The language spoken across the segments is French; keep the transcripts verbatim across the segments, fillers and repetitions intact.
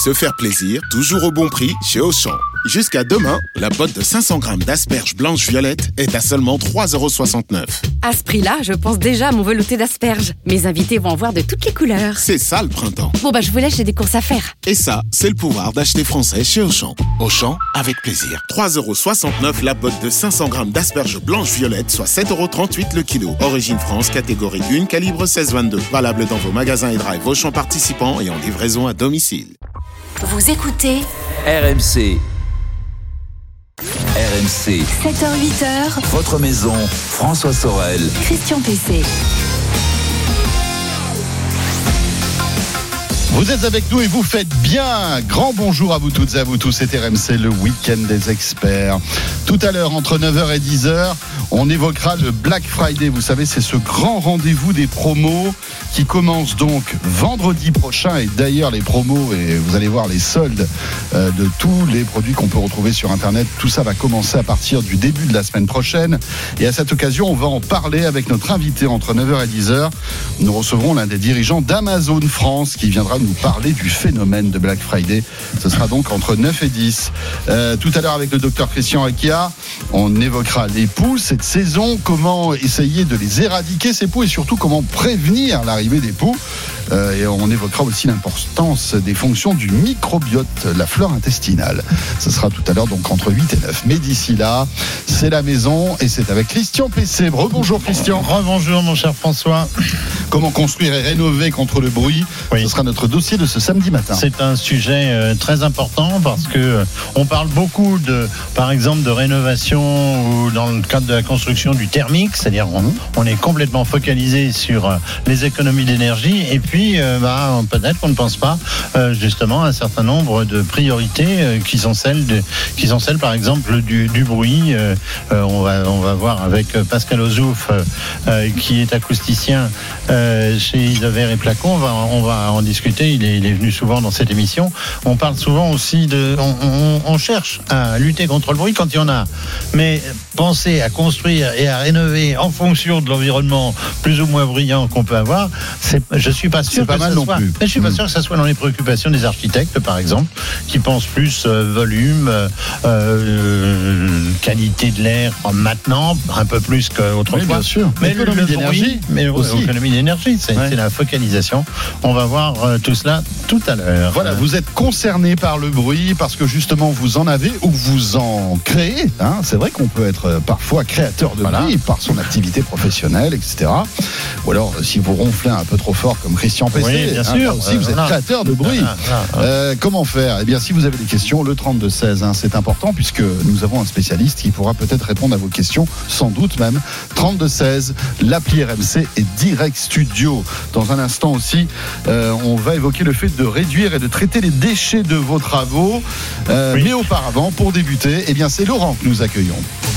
Se faire plaisir, toujours au bon prix chez Auchan. Jusqu'à demain, la botte de cinq cents grammes d'asperges blanches violettes est à seulement trois euros soixante-neuf. À ce prix-là, je pense déjà à mon velouté d'asperges. Mes invités vont en voir de toutes les couleurs. C'est ça le printemps. Bon bah je vous laisse, j'ai des courses à faire. Et ça, c'est le pouvoir d'acheter français chez Auchan. Auchan, avec plaisir. trois euros soixante-neuf la botte de cinq cents grammes d'asperges blanches violettes, soit sept euros trente-huit le kilo. Origine France, catégorie un, calibre seize vingt-deux. Valable dans vos magasins et drive Auchan participants et en livraison à domicile. Vous écoutez R M C. R M C. sept heures huit heures. Votre maison, François Sorel. Christian Pesset. Vous êtes avec nous et vous faites bien. Grand bonjour à vous toutes et à vous tous. C'est R M C, le week-end des experts. Tout à l'heure, entre neuf heures et dix heures, on évoquera le Black Friday. Vous savez, c'est ce grand rendez-vous des promos qui commence donc vendredi prochain. Et d'ailleurs, les promos, et vous allez voir les soldes euh, de tous les produits qu'on peut retrouver sur Internet. Tout ça va commencer à partir du début de la semaine prochaine. Et à cette occasion, on va en parler avec notre invité entre neuf heures et dix heures. Nous recevrons l'un des dirigeants d'Amazon France qui viendra nous parler du phénomène de Black Friday. Ce sera donc entre neuf et dix. Euh, tout à l'heure avec le docteur Christian Rekia, on évoquera les poux cette saison, comment essayer de les éradiquer ces poux et surtout comment prévenir l'arrivée des poux. Euh, et on évoquera aussi l'importance des fonctions du microbiote, la flore intestinale. Ce sera tout à l'heure donc entre huit et neuf. Mais d'ici là, c'est la maison et c'est avec Christian Pesset. Rebonjour Christian. Rebonjour mon cher François. Comment construire et rénover contre le bruit, oui. Ce sera notre dossier de ce samedi matin. C'est un sujet euh, très important parce que euh, on parle beaucoup de, par exemple, de rénovation ou dans le cadre de la construction du thermique, c'est-à-dire on, on est complètement focalisé sur euh, les économies d'énergie et puis euh, bah, peut-être qu'on ne pense pas euh, justement à un certain nombre de priorités euh, qui sont celles de, qui sont celles par exemple du, du bruit. Euh, euh, on va on va voir avec Pascal Ozouf euh, euh, qui est acousticien euh, chez Isover et Placon. On va on va en discuter. Il est, il est venu souvent dans cette émission. On parle souvent aussi de, on, on, on cherche à lutter contre le bruit quand il y en a. Mais penser à construire et à rénover en fonction de l'environnement plus ou moins bruyant qu'on peut avoir, c'est, je suis pas sûr. C'est pas que mal ça non soit, plus. Mais je suis pas mmh. sûr que ça soit dans les préoccupations des architectes, par exemple, qui pensent plus euh, volume, euh, euh, qualité de l'air maintenant, un peu plus qu'autrefois. Oui, bien sûr. Mais l'économie le d'énergie, bruit, mais aussi. L'économie d'énergie, c'est, ouais. c'est la focalisation. On va voir euh, tout cela tout à l'heure. Voilà, vous êtes concerné par le bruit parce que justement vous en avez ou vous en créez. Hein. C'est vrai qu'on peut être parfois créateur de voilà. bruit par son activité professionnelle, et cetera. Ou alors si vous ronflez un peu trop fort comme Christian Pesset, oui, bien hein, sûr. aussi euh, vous êtes là. créateur de bruit. Là, là, là. Euh, comment faire ? Eh bien, si vous avez des questions, le trente-deux seize, hein, c'est important puisque nous avons un spécialiste qui pourra peut-être répondre à vos questions, sans doute même. trente-deux seize, l'appli R M C et Direct Studio. Dans un instant aussi, euh, on va évoquer le fait de réduire et de traiter les déchets de vos travaux. Euh, oui. Mais auparavant, pour débuter, eh bien, c'est Laurent que nous accueillons.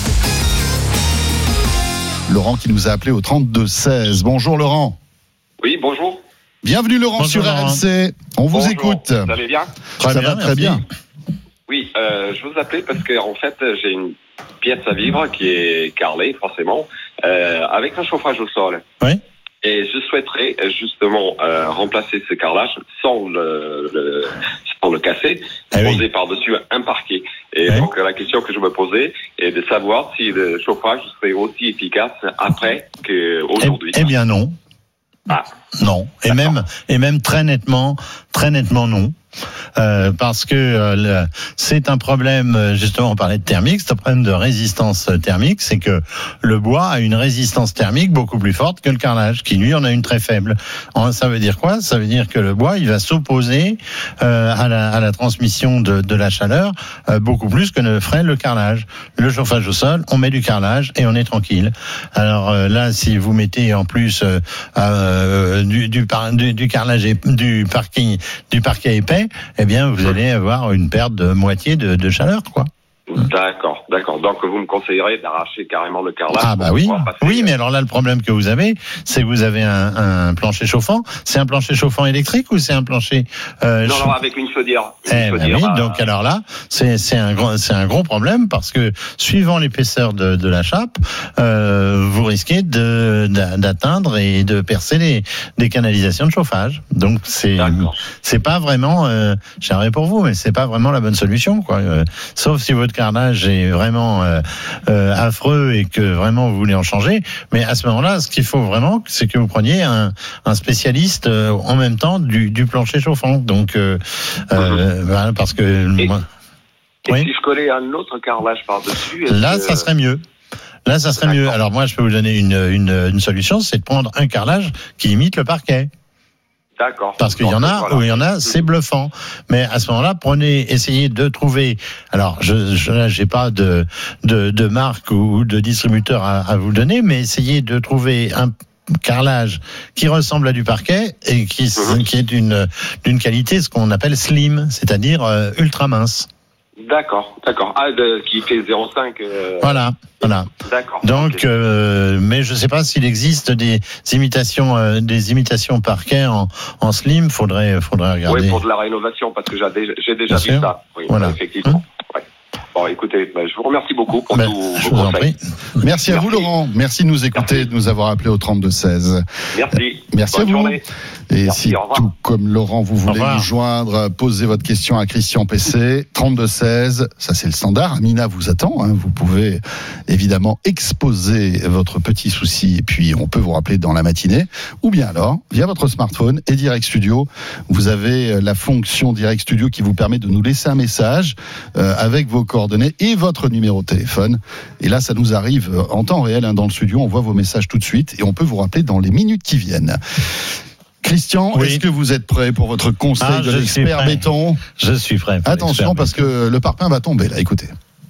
Laurent qui nous a appelé au trente-deux seize. Bonjour Laurent. Oui, bonjour. Bienvenue Laurent bonjour, sur Laurent. R M C. On vous bonjour. écoute. Vous allez bien ? Très Ça bien, va très merci. bien. Oui, euh, je vous appelais parce que en fait, j'ai une pièce à vivre qui est carrelée, forcément, euh, avec un chauffage au sol. Oui. Et je souhaiterais justement euh, remplacer ce carrelage sans le, le sans le casser, ah poser oui. par-dessus un parquet. Et oui. donc la question que je me posais est de savoir si le chauffage serait aussi efficace après qu'aujourd'hui. Eh, eh bien non. Ah. Non. Et D'accord. même et même très nettement, très nettement non. Euh, parce que euh, le, c'est un problème, justement on parlait de thermique, c'est un problème de résistance thermique, c'est que le bois a une résistance thermique beaucoup plus forte que le carrelage, qui lui en a une très faible. Ça veut dire quoi ? Ça veut dire que le bois il va s'opposer euh, à, la, à la transmission de, de la chaleur euh, beaucoup plus que ne ferait le carrelage. Le chauffage au sol, on met du carrelage et on est tranquille. Alors euh, là, si vous mettez en plus euh, euh, du, du, par, du, du carrelage et du parquet, du parquet épais, eh bien, vous allez avoir une perte de moitié de, de chaleur, quoi. D'accord, d'accord. Donc vous me conseillerez d'arracher carrément le carrelage. Ah bah oui, oui, mais alors là le problème que vous avez, c'est que vous avez un, un plancher chauffant. C'est un plancher chauffant électrique ou c'est un plancher euh, Non, chaud... non, avec une chaudière. Une Eh chaudière ben oui, à... donc alors là, c'est c'est un gros c'est un gros problème parce que suivant l'épaisseur de, de la chape, euh, vous risquez de d'atteindre et de percer les des canalisations de chauffage. Donc c'est D'accord. c'est pas vraiment euh, j'aimerais pour vous, mais c'est pas vraiment la bonne solution, quoi. Euh, sauf si votre carrelage est vraiment euh, euh, affreux et que vraiment vous voulez en changer. Mais à ce moment-là, ce qu'il faut vraiment, c'est que vous preniez un, un spécialiste euh, en même temps du, du plancher chauffant. Donc, euh, euh, voilà, parce que Et, moi, et oui. si je collais un autre carrelage par-dessus, Là, que... ça serait mieux. Là, ça serait D'accord. mieux. Alors moi, je peux vous donner une, une, une solution, c'est de prendre un carrelage qui imite le parquet. D'accord. Parce qu'il y en a, voilà. où il y en a, c'est bluffant. Mais à ce moment-là, prenez, essayez de trouver. Alors, je, je là, j'ai pas de, de, de marque ou de distributeur à, à vous donner, mais essayez de trouver un carrelage qui ressemble à du parquet et qui, Mm-hmm. qui est d'une, d'une qualité, ce qu'on appelle slim, c'est-à-dire euh, ultra mince. D'accord, d'accord. Ah, de, qui fait zéro virgule cinq. Euh... Voilà, voilà. D'accord. Donc, okay. euh, mais je sais pas s'il existe des imitations, euh, des imitations parquet en, en slim. Faudrait, faudrait regarder. Oui, pour de la rénovation, parce que j'ai déjà, j'ai déjà Bien vu sûr. ça. Oui, Voilà. effectivement. Hum. Ouais. Bon, écoutez, ben, je vous remercie beaucoup pour Ben, tous je vos vous en conseils. prie. Merci à Merci. vous, Laurent. Merci de nous écouter, Merci. de nous avoir appelé au trente-deux seize. Merci. Merci Bonne à vous. journée. Et Merci, si, au revoir. tout comme Laurent, vous voulez revoir. nous joindre, posez votre question à Christian P C, trente-deux seize, ça c'est le standard. Amina vous attend, hein. Vous pouvez évidemment exposer votre petit souci et puis on peut vous rappeler dans la matinée. Ou bien alors, via votre smartphone et Direct Studio, vous avez la fonction Direct Studio qui vous permet de nous laisser un message euh, avec vos coordonnées et votre numéro de téléphone. Et là, ça nous arrive en temps réel, hein, dans le studio, on voit vos messages tout de suite et on peut vous rappeler dans les minutes qui viennent. Christian, Oui. est-ce que vous êtes prêt pour votre conseil Ah, de je suis l'expert prêt. béton? Je suis prêt. pour Attention l'expert. parce que le parpaing va tomber là, écoutez.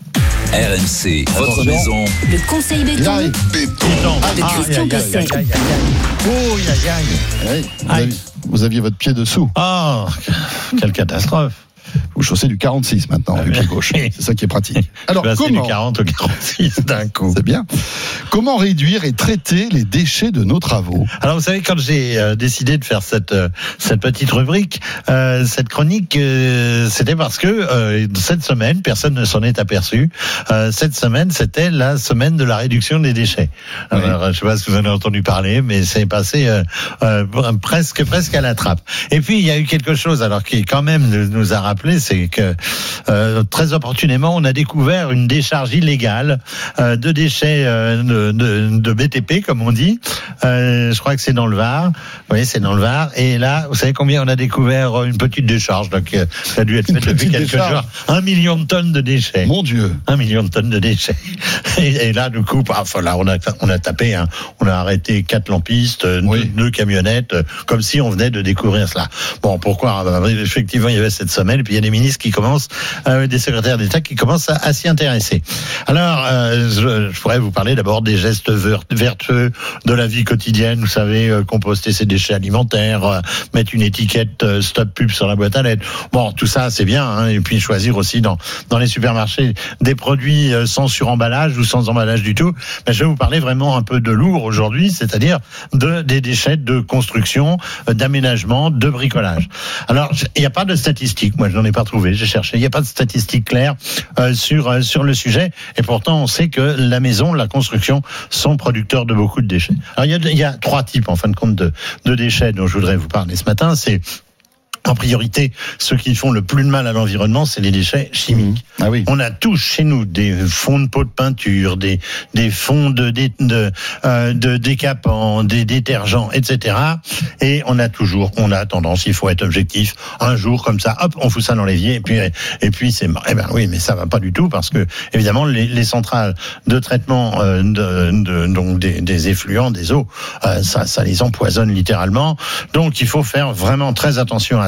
R M C, votre Attention. maison. Le conseil Il béton arrive. Ah, de aïe, Christian aïe, aïe, Pesset. aïe, aïe, aïe. Oh, aïe, aïe. Oui, vous, Aïe. aviez, vous aviez votre pied dessous. Oh, quelle catastrophe. Vous chaussez du quarante-six maintenant, Ah, du pied oui. gauche. C'est ça qui est pratique. Alors, Je vais passer comment du quarante au quarante-six d'un coup. C'est bien. Comment réduire et traiter les déchets de nos travaux? Alors vous savez, quand j'ai euh, décidé de faire cette euh, cette petite rubrique, euh, cette chronique, euh, c'était parce que euh, cette semaine, personne ne s'en est aperçu. Euh, cette semaine, c'était la semaine de la réduction des déchets. Alors, je sais pas si vous en avez entendu parler, mais c'est passé euh, euh, presque presque à la trappe. Et puis il y a eu quelque chose, alors qui quand même nous, nous a rappelé, c'est que euh, très opportunément, on a découvert une décharge illégale euh, de déchets euh, de, de, de B T P, comme on dit. Euh, je crois que c'est dans le Var. Oui, c'est dans le Var. Et là, vous savez combien on a découvert une petite décharge, donc euh, ça a dû être Une fait depuis petite quelques décharge. jours. Un million de tonnes de déchets. Mon Dieu. Un million de tonnes de déchets. Et, et là, du coup, bah, enfin, là, on a, on a tapé, hein, on a arrêté quatre lampistes, Oui. deux, deux camionnettes, euh, comme si on venait de découvrir cela. Bon, pourquoi? Bah, effectivement, il y avait cette semaine, et puis il y a des ministres qui commencent, euh, des secrétaires d'État qui commencent à, à s'y intéresser. Alors, euh, je, je pourrais vous parler d'abord des gestes ver- vertueux de la vie quotidienne. Vous savez, euh, composter ses déchets alimentaires, euh, mettre une étiquette euh, stop pub sur la boîte à lettres. Bon, tout ça, c'est bien, hein, et puis choisir aussi dans dans les supermarchés des produits euh, sans suremballage ou sans emballage du tout. Mais je vais vous parler vraiment un peu de lourd aujourd'hui, c'est-à-dire de des déchets de construction, euh, d'aménagement, de bricolage. Alors, il n'y a pas de statistiques. Moi, je n'en ai pas trouvé. J'ai cherché. Il n'y a pas de statistiques claires euh, sur euh, sur le sujet. Et pourtant, on sait que la maison, la construction, sont producteurs de beaucoup de déchets. Alors, il y a, il y a trois types, en fin de compte, de, de déchets dont je voudrais vous parler ce matin. C'est en priorité, ceux qui font le plus de mal à l'environnement, c'est les déchets chimiques. Ah oui. On a tous chez nous des fonds de pots de peinture, des des fonds de de de, euh, de décapants, des détergents, et cetera. Et on a toujours, on a tendance, il faut être objectif, un jour comme ça, hop, on fout ça dans l'évier, et puis et puis c'est, eh ben oui, mais ça va pas du tout parce que évidemment les, les centrales de traitement euh, de, de donc des, des effluents, des eaux, euh, ça ça les empoisonne littéralement. Donc il faut faire vraiment très attention à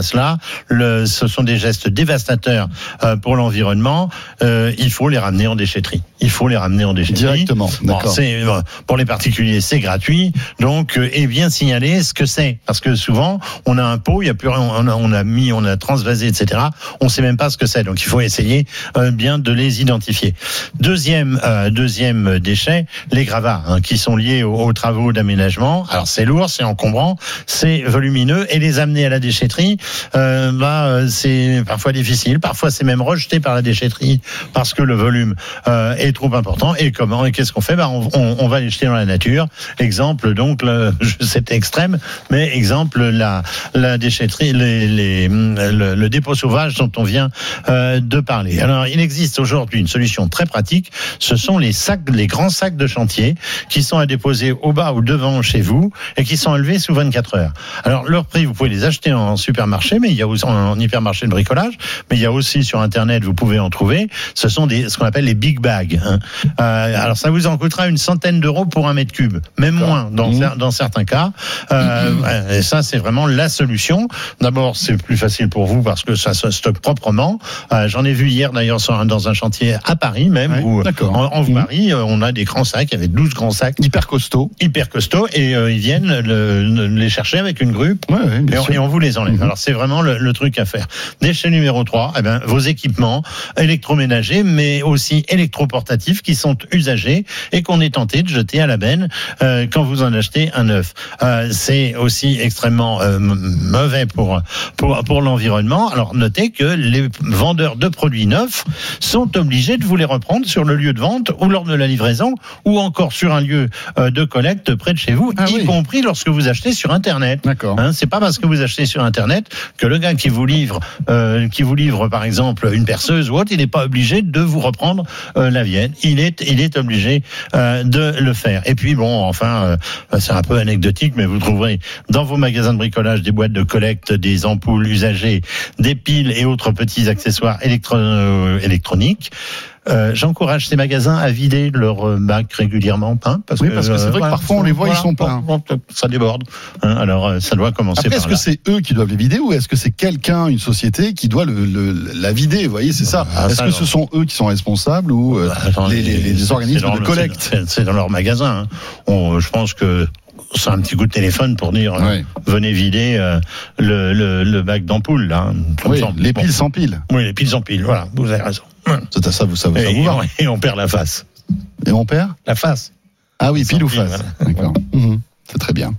cela. Le, ce sont des gestes dévastateurs euh, pour l'environnement. Euh, il faut les ramener en déchetterie. Il faut les ramener en déchetterie. Directement, d'accord. Bon, c'est, pour les particuliers, c'est gratuit. Donc, euh, et bien signaler ce que c'est. Parce que souvent, on a un pot, il y a plus rien, on a, on a mis, on a transvasé, et cetera. On sait même pas ce que c'est. Donc, il faut essayer euh, bien de les identifier. Deuxième, euh, deuxième déchet, les gravats, hein, qui sont liés aux, aux travaux d'aménagement. Alors, c'est lourd, c'est encombrant, c'est volumineux, et les amener à la déchetterie, euh, bah, c'est parfois difficile. Parfois, c'est même rejeté par la déchetterie parce que le volume euh, est trop important. Et comment et qu'est-ce qu'on fait? Bah, on, on, on va les jeter dans la nature. Exemple, donc, le, c'est extrême, mais exemple, la, la déchetterie, les, les, le, le dépôt sauvage dont on vient euh, de parler. Alors, il existe aujourd'hui une solution très pratique. Ce sont les sacs, les grands sacs de chantier qui sont à déposer au bas ou devant chez vous et qui sont enlevés sous vingt-quatre heures. Alors, leur prix, vous pouvez les acheter en supermarché, mais il y a aussi en hypermarché de bricolage, mais il y a aussi sur Internet, vous pouvez en trouver. Ce sont des, ce qu'on appelle les big bags. Hein. Euh, alors, ça vous en coûtera une centaine d'euros pour un mètre cube, même moins dans, mmh. dans certains cas. Euh, mmh. Et ça, c'est vraiment la solution. D'abord, c'est plus facile pour vous parce que ça se stocke proprement. Euh, j'en ai vu hier d'ailleurs dans un chantier à Paris même, ouais, où en, en mmh. Paris, on a des grands sacs, il y avait douze grands sacs. Hyper costauds. Hyper costauds, et euh, ils viennent le, le, les chercher avec une grue, ouais, ouais, et, on, et on vous les enlève. Mmh. Alors, c'est vraiment le, le truc à faire. Déchet numéro trois, eh ben, vos équipements électroménagers, mais aussi électroportatifs qui sont usagés et qu'on est tenté de jeter à la benne euh, quand vous en achetez un neuf. Euh, c'est aussi extrêmement euh, mauvais pour, pour, pour l'environnement. Alors, notez que les vendeurs de produits neufs sont obligés de vous les reprendre sur le lieu de vente ou lors de la livraison ou encore sur un lieu euh, de collecte près de chez vous, ah, y oui. compris lorsque vous achetez sur Internet. D'accord. Hein, c'est pas parce que vous achetez sur Internet que le gars qui vous livre, euh, qui vous livre par exemple une perceuse ou autre, il n'est pas obligé de vous reprendre euh, la vienne. Il est, il est obligé euh, de le faire. Et puis bon, enfin, euh, c'est un peu anecdotique, mais vous trouverez dans vos magasins de bricolage des boîtes de collecte, des ampoules usagées, des piles et autres petits accessoires électro- euh, électroniques. Euh, j'encourage ces magasins à vider leur bac régulièrement, hein, parce oui, que, parce que c'est vrai euh, que voilà, parfois on les voit, voilà, ils sont peints. Ça déborde. Hein, alors ça doit commencer Après, par est-ce là. que c'est eux qui doivent les vider ou est-ce que c'est quelqu'un, une société, qui doit le, le, la vider? Vous voyez, c'est ça. Ah, est-ce ça, que alors. ce sont eux qui sont responsables ou euh, Attends, les, les, les organismes dans, de collecte? C'est, c'est dans leur magasin. Hein. On, je pense que c'est un petit coup de téléphone pour dire ouais. euh, venez vider euh, le, le, le bac d'ampoule là. Oui, les piles bon. sans piles. Oui, les piles sans piles. Voilà, vous avez raison. C'est à ça, vous savez. Et, et, on, et on perd la face. Et on perd la face. Ah oui, pile ou face. Voilà. D'accord. Mmh. C'est très bien.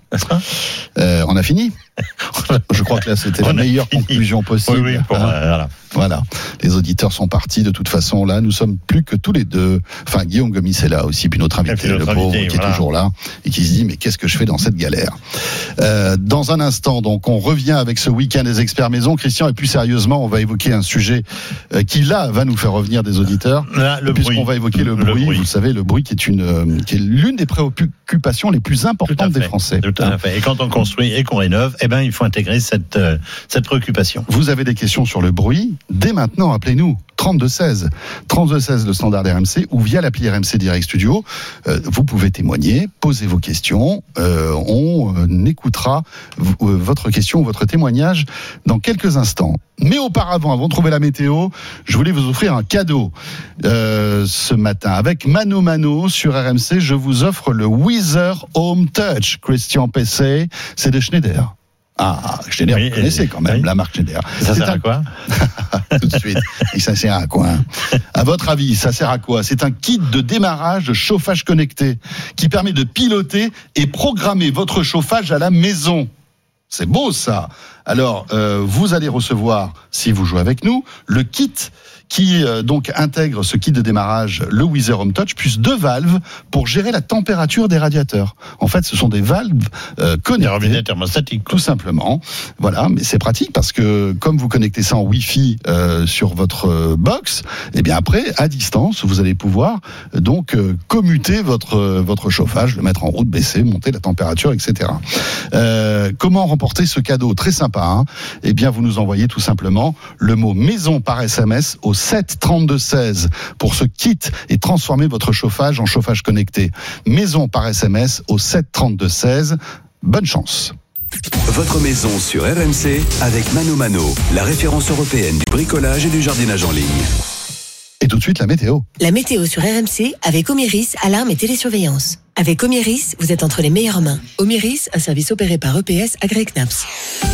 Euh, on a fini. Je crois que là, c'était on la meilleure fini. conclusion possible. Oui, oui, pour, hein. euh, voilà. Voilà. Les auditeurs sont partis. De toute façon, là, nous sommes plus que tous les deux. Enfin, Guillaume Gomis est là aussi, puis notre invité, puis notre le pauvre, invité, qui voilà. est toujours là et qui se dit mais qu'est-ce que je fais dans cette galère? euh, Dans un instant, donc, on revient avec ce week-end des experts maison, Christian. Et plus sérieusement, on va évoquer un sujet euh, qui là va nous faire revenir des auditeurs. Là, le puisqu'on bruit. va évoquer le, le, bruit. bruit. Vous savez, le bruit qui est une, euh, qui est l'une des préoccupations les plus importantes des Français. Tout à fait. Et quand on construit et qu'on rénove, eh ben, il faut intégrer cette euh, cette préoccupation. Vous avez des questions sur le bruit? Dès maintenant, appelez-nous. trente-deux seize trente-deux seize le standard R M C ou via l'appli R M C Direct Studio. Euh, vous pouvez témoigner, poser vos questions. Euh, on euh, écoutera v- euh, votre question ou votre témoignage dans quelques instants. Mais auparavant, avant de trouver la météo, je voulais vous offrir un cadeau euh, ce matin. Avec Mano Mano sur R M C, je vous offre le Weezer Home Touch. Christian Pesset, c'est de Schneider. Ah, Schneider, oui, vous connaissez quand même oui. la marque Schneider. Ça c'est sert un... à quoi? Tout de suite. Et ça sert à quoi? À votre avis, ça sert à quoi? C'est un kit de démarrage de chauffage connecté qui permet de piloter et programmer votre chauffage à la maison. C'est beau ça. Alors, euh, vous allez recevoir, si vous jouez avec nous, le kit qui euh, donc intègre ce kit de démarrage, le Weezer Home Touch, plus deux valves pour gérer la température des radiateurs. En fait, ce sont des valves euh, connectées. Des robinets thermostatiques. Tout simplement. Voilà, mais c'est pratique parce que comme vous connectez ça en Wi-Fi euh, sur votre euh, box, et bien après, à distance, vous allez pouvoir euh, donc euh, commuter votre euh, votre chauffage, le mettre en route, baisser, monter la température, et cetera. Euh, comment remporter ce cadeau très sympa, hein? Eh bien, vous nous envoyez tout simplement le mot maison par S M S au sept trente-deux seize pour ce kit et transformer votre chauffage en chauffage connecté. Maison par S M S au sept trente-deux seize. Bonne chance. Votre maison sur R M C avec Mano Mano, la référence européenne du bricolage et du jardinage en ligne. Et tout de suite, la météo. La météo sur R M C avec Omiris, alarme et télésurveillance. Avec Omiris, vous êtes entre les meilleures mains. Omiris, un service opéré par E P S agréé C N A P S.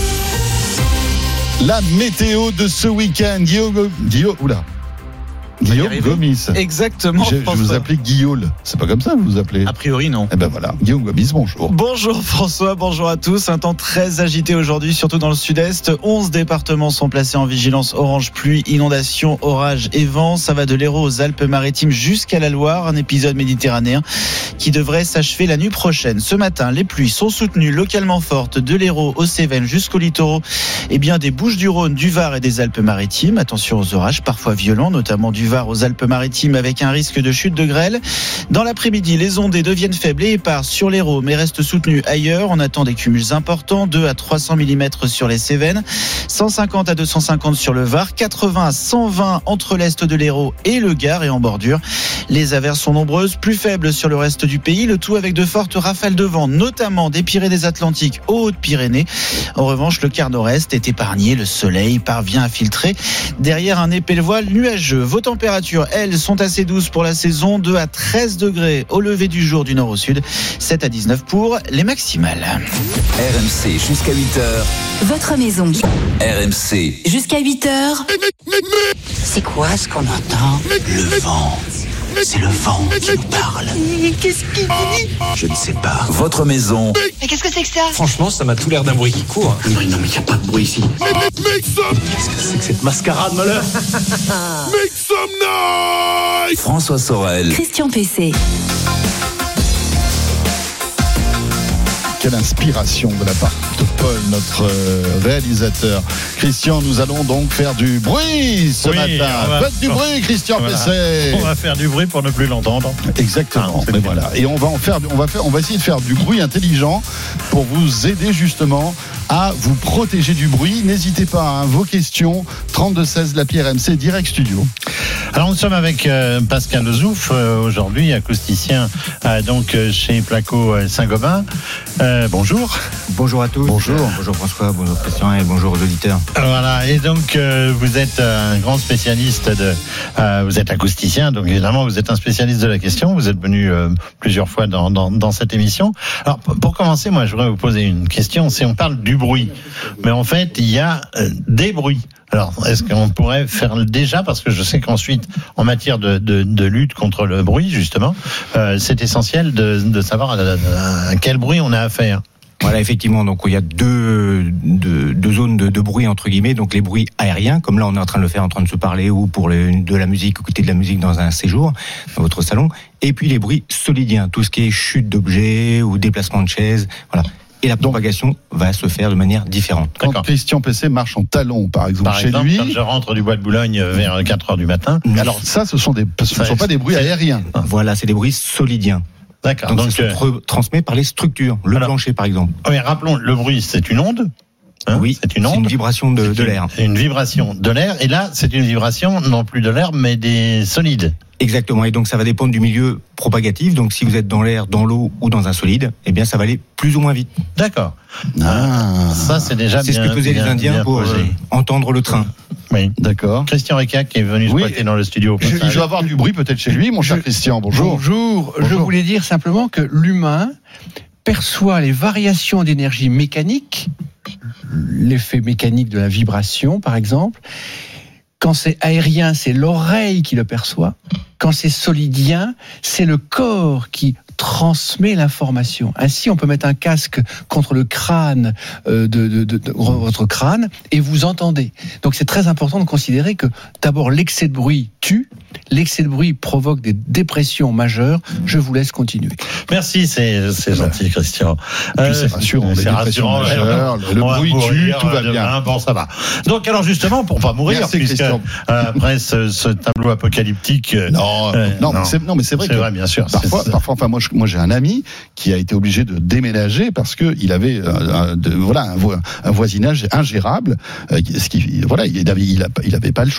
La météo de ce week-end. Guillaume, Guillaume, oula. Guillaume Gomis. Exactement. Je, je vous appelais Guillaume. C'est pas comme ça que vous vous appelez? A priori, non. Eh ben voilà. Guillaume Gomis, bonjour. Bonjour François, bonjour à tous. Un temps très agité aujourd'hui, surtout dans le sud-est. onze départements sont placés en vigilance orange pluie, inondation, orage et vent. Ça va de l'Hérault aux Alpes-Maritimes jusqu'à la Loire. Un épisode méditerranéen qui devrait s'achever la nuit prochaine. Ce matin, les pluies sont soutenues localement fortes de l'Hérault aux Cévennes jusqu'aux littoraux et bien des Bouches-du-Rhône, du Var et des Alpes-Maritimes. Attention aux orages parfois violents, notamment du Var aux Alpes-Maritimes avec un risque de chute de grêle. Dans l'après-midi, les ondées deviennent faibles et épars sur l'Hérault, mais restent soutenues ailleurs. On attend des cumuls importants, deux à trois cents millimètres sur les Cévennes, cent cinquante à deux cent cinquante sur le Var, quatre-vingts à cent vingt entre l'est de l'Hérault et le Gard et en bordure. Les averses sont nombreuses, plus faibles sur le reste du pays, le tout avec de fortes rafales de vent, notamment des Pyrénées-Atlantiques aux Hautes-Pyrénées. En revanche, le quart nord-est est épargné, le soleil parvient à filtrer derrière un épais voile nuageux. Vos températures, elles, sont assez douces pour la saison, deux à treize degrés au lever du jour du nord au sud, sept à dix-neuf pour les maximales. R M C jusqu'à huit heures. Votre maison. R M C. Jusqu'à huit heures. C'est quoi ce qu'on entend? Le vent. C'est le vent qui nous parle. Qu'est-ce qu'il dit? Je ne sais pas. Votre maison. Mais qu'est-ce que c'est que ça? Franchement, ça m'a tout l'air d'un bruit qui court. Non, non, mais il n'y a pas de bruit ici. Qu'est-ce que c'est que cette mascarade, Moller? Make some noise! François Sorel. Christian Pesset. Quelle inspiration de la part de Paul, notre réalisateur. Christian, nous allons donc faire du bruit ce oui, matin. Va... Faites du bruit, Christian voilà. Pesset. On va faire du bruit pour ne plus l'entendre. Exactement. Ah, mais voilà. Et on va en faire, on va faire, on va essayer de faire du bruit intelligent pour vous aider justement à vous protéger du bruit. N'hésitez pas, hein, vos questions. trente-deux seize, l'appli R M C, direct studio. Alors nous sommes avec euh, Pascal Lezouf, euh, aujourd'hui acousticien euh, donc euh, chez Placo euh, Saint-Gobain. Euh, bonjour. Bonjour à tous. Bonjour. Euh, bonjour François, bonjour Christian et bonjour aux auditeurs. Voilà, et donc euh, vous êtes un grand spécialiste de, euh, vous êtes acousticien, donc évidemment vous êtes un spécialiste de la question. Vous êtes venu euh, plusieurs fois dans, dans, dans cette émission. Alors pour commencer, moi je voudrais vous poser une question. Si on parle du bruit, mais en fait il y a euh, des bruits. Alors, est-ce qu'on pourrait faire déjà, parce que je sais qu'ensuite, en matière de, de, de lutte contre le bruit, justement, euh, c'est essentiel de, de savoir à, à quel bruit on a affaire. Voilà, effectivement, donc il y a deux, deux, deux zones de, de bruit, entre guillemets, donc les bruits aériens, comme là on est en train de le faire, en train de se parler, ou pour les, de la musique, écouter de la musique dans un séjour, dans votre salon, et puis les bruits solidiens, tout ce qui est chute d'objets ou déplacement de chaises, voilà. Et la propagation Donc, va se faire de manière différente. Quand D'accord. Christian Pesset marche en talons, par exemple, par chez exemple, lui. Quand je rentre du bois de Boulogne vers quatre heures du matin. Alors ça, ce sont des, ce ne sont pas des bruits aériens. Voilà, c'est des bruits solidiens. D'accord. Donc, Donc ça euh... se retransmet par les structures, le alors, plancher par exemple. Oui, rappelons, le bruit, c'est une onde. Hein, oui, c'est une onde. C'est une vibration de, de l'air. C'est une vibration de l'air. Et là, c'est une vibration non plus de l'air, mais des solides. Exactement. Et donc, ça va dépendre du milieu propagatif. Donc, si vous êtes dans l'air, dans l'eau ou dans un solide, eh bien, ça va aller plus ou moins vite. D'accord. Ah, ça, c'est déjà c'est bien. C'est ce que faisaient les Indiens pour euh, entendre le train. Oui, d'accord. Christian Recac qui est venu oui. squatter dans le studio. Je, je vais avoir du bruit peut-être chez lui, mon cher je, Christian. Bonjour. Bonjour. Bonjour. Je voulais dire simplement que l'humain perçoit les variations d'énergie mécanique, l'effet mécanique de la vibration, par exemple. Quand c'est aérien, c'est l'oreille qui le perçoit. Quand c'est solidien, c'est le corps qui transmet l'information. Ainsi, on peut mettre un casque contre le crâne euh, de, de, de, de votre crâne et vous entendez. Donc, c'est très important de considérer que d'abord, l'excès de bruit tue. L'excès de bruit provoque des dépressions majeures. Je vous laisse continuer. Merci, c'est, c'est gentil, Christian. Euh, c'est rassurant. C'est rassurant. Majeures, le, le bruit tue, tout va bien. Bon, ça va. Donc, alors justement, pour pas mourir, Merci, puisque euh, après ce, ce tableau apocalyptique, non, euh, non, non, mais c'est, non, mais c'est vrai c'est que vrai, bien sûr. Parfois, c'est, parfois, enfin, moi, je, moi, j'ai un ami qui a été obligé de déménager parce que il avait, euh, un, de, voilà, un, vo- un voisinage ingérable. Euh, ce qui, voilà, il avait, il, a, il avait pas le choix, quoi.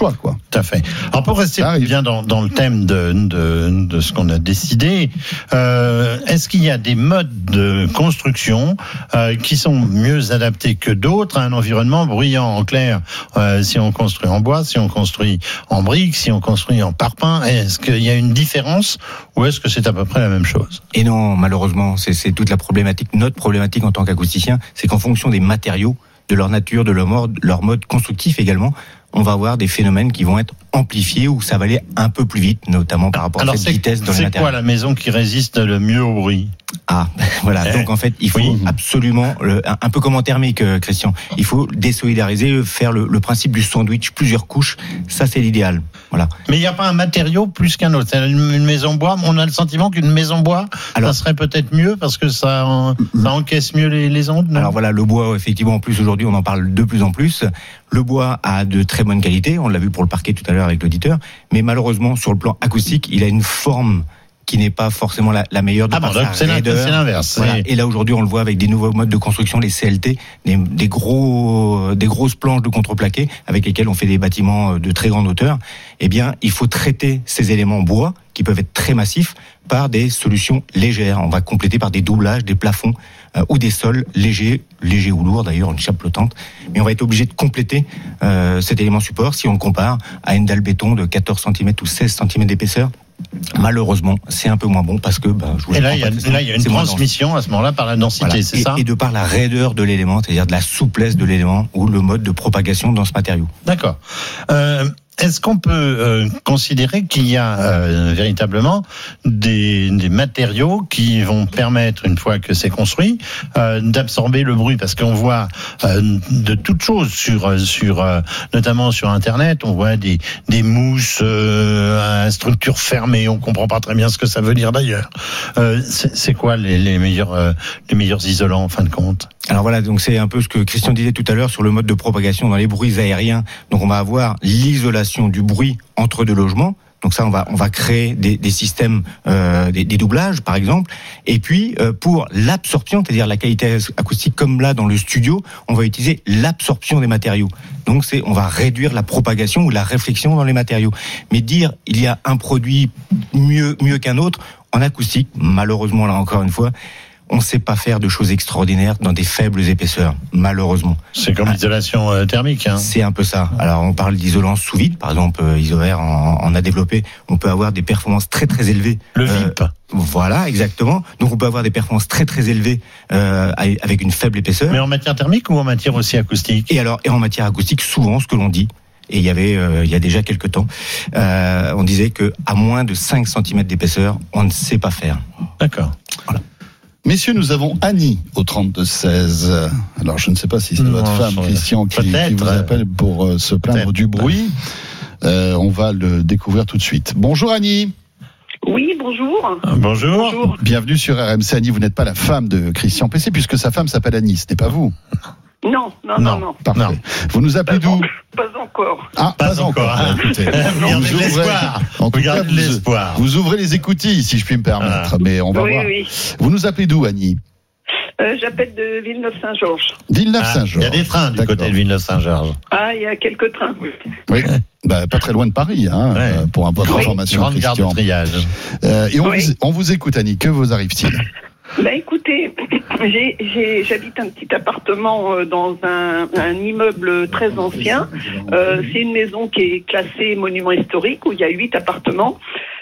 Tout à fait. Alors pour rester bien dans, dans le thème de, de, de ce qu'on a décidé, euh, est-ce qu'il y a des modes de construction euh, qui sont mieux adaptés que d'autres à un environnement bruyant? En clair, euh, si on construit en bois, si on construit en briques, si on construit en parpaing, est-ce qu'il y a une différence ou est-ce que c'est à peu près la même chose? Et non, malheureusement, c'est, c'est toute la problématique. Notre problématique en tant qu'acousticien, c'est qu'en fonction des matériaux, de leur nature, de leur mode, leur mode constructif également, on va avoir des phénomènes qui vont être amplifiés ou ça va aller un peu plus vite, notamment par rapport Alors à cette vitesse dans les c'est matériaux. quoi la maison qui résiste le mieux au bruit? Ah, voilà. Eh, Donc en fait, il faut oui. absolument, le, un, un peu comme en thermique, euh, Christian, il faut désolidariser, faire le, le principe du sandwich, plusieurs couches. Ça, c'est l'idéal. Voilà. Mais il n'y a pas un matériau plus qu'un autre. C'est une, une maison bois. On a le sentiment qu'une maison bois, Alors, ça serait peut-être mieux parce que ça, en, ça encaisse mieux les, les ondes. Non Alors voilà, le bois, effectivement, en plus aujourd'hui, on en parle de plus en plus. Le bois a de très bonnes qualités. On l'a vu pour le parquet tout à l'heure avec l'auditeur. Mais malheureusement, sur le plan acoustique, il a une forme qui n'est pas forcément la, la meilleure de ah par bon, sa c'est, raideur. c'est l'inverse. Voilà. C'est... Et là aujourd'hui on le voit avec des nouveaux modes de construction, les C L T, des, des gros, des grosses planches de contreplaqué avec lesquelles on fait des bâtiments de très grande hauteur. Eh bien, il faut traiter ces éléments bois qui peuvent être très massifs par des solutions légères. On va compléter par des doublages, des plafonds euh, ou des sols légers, légers ou lourds d'ailleurs, une chape flottante. Mais on va être obligé de compléter euh, cet élément support si on le compare à une dalle béton de quatorze centimètres ou seize centimètres d'épaisseur. Malheureusement, c'est un peu moins bon parce que bah, je vous et là, il y a, là, il y a une transmission à ce moment-là par la densité, voilà. c'est et, ça et de par la raideur de l'élément, c'est-à-dire de la souplesse de l'élément ou le mode de propagation dans ce matériau. D'accord. Euh, Est-ce qu'on peut euh, considérer qu'il y a euh, véritablement des, des matériaux qui vont permettre, une fois que c'est construit, euh, d'absorber le bruit? Parce qu'on voit euh, de toutes choses sur, sur euh, notamment sur Internet, on voit des, des mousses euh, à structure fermée. On comprend pas très bien ce que ça veut dire d'ailleurs. Euh, c'est, c'est quoi les, les meilleurs euh, les meilleurs isolants en fin de compte? Alors voilà, donc c'est un peu ce que Christian disait tout à l'heure sur le mode de propagation dans les bruits aériens. Donc on va avoir l'isolation du bruit entre deux logements. Donc ça, on va on va créer des, des systèmes, euh, des, des doublages par exemple. Et puis euh, pour l'absorption, c'est-à-dire la qualité acoustique, comme là dans le studio, on va utiliser l'absorption des matériaux. Donc c'est on va réduire la propagation ou la réflexion dans les matériaux. Mais dire il y a un produit mieux mieux qu'un autre en acoustique, malheureusement là encore une fois, on ne sait pas faire de choses extraordinaires dans des faibles épaisseurs, malheureusement. C'est comme l'isolation euh, thermique. Hein. C'est un peu ça. Alors, on parle d'isolant sous vide, par exemple, euh, Isover en, en a développé. On peut avoir des performances très très élevées. Le V I P. Euh, voilà, exactement. Donc, on peut avoir des performances très très élevées euh, avec une faible épaisseur. Mais en matière thermique ou en matière aussi acoustique? Et alors, et en matière acoustique, souvent, ce que l'on dit. Et il y avait, euh, il y a déjà quelques temps, euh, on disait que à moins de cinq centimètres d'épaisseur, on ne sait pas faire. D'accord. Voilà. Messieurs, nous avons Annie au trente-deux seize. Alors, je ne sais pas si c'est non, votre femme, Christian, qui, qui vous appelle pour euh, se plaindre peut-être. du bruit. Euh, on va le découvrir tout de suite. Bonjour Annie. Oui, bonjour. Bonjour. Bonjour. Bienvenue sur R M C. Annie, vous n'êtes pas la femme de Christian P C, puisque sa femme s'appelle Annie, ce n'est pas vous. Non, non, non, non. Parfait. Non. Vous nous appelez pas d'où? Pas encore. Ah, pas, pas encore. Hein. Écoutez, vous ouvrez l'espoir. En tout cas, vous, l'espoir. vous ouvrez les écoutilles, si je puis me permettre. Ah. Mais on va oui, voir. Oui. Vous nous appelez d'où, Annie? Euh, j'appelle de Villeneuve-Saint-Georges. Villeneuve-Saint-Georges. Il ah, y a des trains du D'accord. côté de Villeneuve-Saint-Georges. Ah, il y a quelques trains, oui. Oui. Bah, pas très loin de Paris, hein, ouais. pour un peu d'information, oui. Christian. Grande gare de triage. Euh, et on, oui. vous, on vous écoute, Annie. Que vous arrive-t-il? Bah écoutez, j'ai, j'ai, j'habite un petit appartement euh, dans un, un immeuble très ancien. Euh, c'est une maison qui est classée monument historique où il y a huit appartements.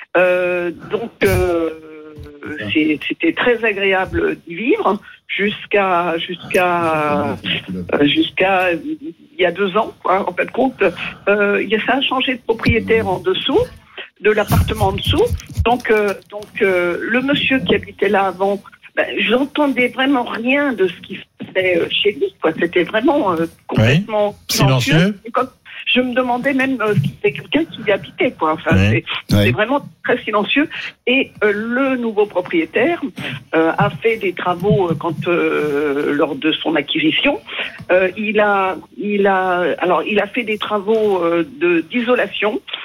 Euh, donc euh, c'est, c'était très agréable d'y vivre jusqu'à jusqu'à euh, jusqu'à il y a deux ans, quoi, en fin de compte. Euh, ça a changé de propriétaire en dessous, de l'appartement en dessous. Donc euh, donc euh, le monsieur qui habitait là avant. Ben, j'entendais vraiment rien de ce qui se passait chez lui, quoi. C'était vraiment euh, complètement oui. silencieux. silencieux. Et comme, je me demandais même euh, si c'était quelqu'un qui y habitait, quoi. Enfin, oui. c'est, oui. c'est vraiment très silencieux. Et euh, le nouveau propriétaire euh, a fait des travaux euh, quand euh, lors de son acquisition. Euh, il a, il a, alors il a fait des travaux euh, de d'isolation.